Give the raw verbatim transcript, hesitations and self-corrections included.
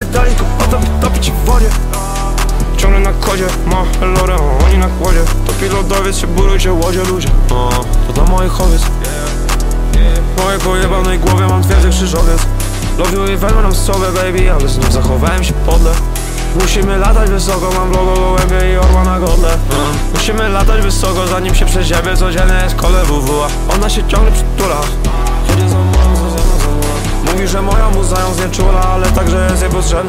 dali go potem topić w wodzie. Ciągle na kodzie, ma lorę, oni na kładzie. Topi lodowiec, się burujcie łodzie ludzie. O, to dla moich owiec. W mojej pojebanej głowie mam twardy krzyżowiec. Lowił i wezmę nam sobie baby, ale znów zachowałem się podle. Musimy latać wysoko, mam logo gołębie i orła na godle. Musimy latać wysoko, zanim się przeziębie. Codziennie jest kole W W A. Ona się ciągle przytula. Chodzi za mną, za mną, za mną. Mówi, że moja muza ją znieczula, ale także jest jej potrzebna.